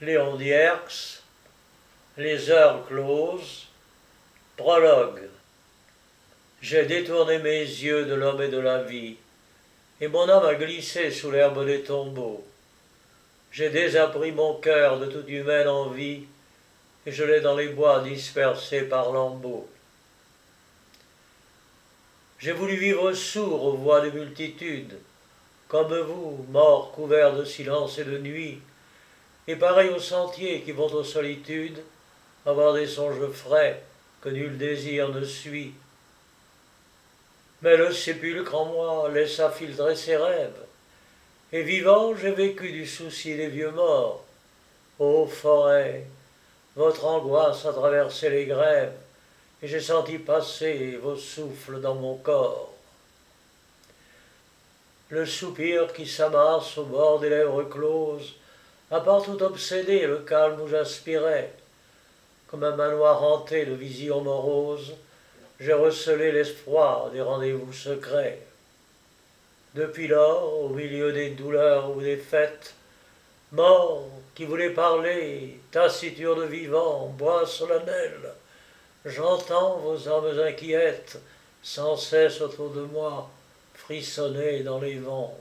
Léon Dierx, Les heures closes, prologue. J'ai détourné mes yeux de l'homme et de la vie, et mon âme a glissé sous l'herbe des tombeaux. J'ai désappris mon cœur de toute humaine envie, et je l'ai dans les bois dispersé par lambeaux. J'ai voulu vivre sourd aux voix des multitudes, comme vous, morts couverts de silence et de nuit, et pareil aux sentiers qui vont aux solitudes, avoir des songes frais que nul désir ne suit. Mais le sépulcre en moi laissa filtrer ses rêves, et vivant j'ai vécu du souci des vieux morts. Ô forêt, votre angoisse a traversé les grèves, et j'ai senti passer vos souffles dans mon corps. Le soupir qui s'amasse au bord des lèvres closes a partout obsédé le calme où j'aspirais. Comme un manoir hanté de visions moroses, j'ai recelé l'espoir des rendez-vous secrets. Depuis lors, au milieu des douleurs ou des fêtes, mort qui voulait parler, taciturne vivant, bois solennel, j'entends vos âmes inquiètes, sans cesse autour de moi, frissonner dans les vents.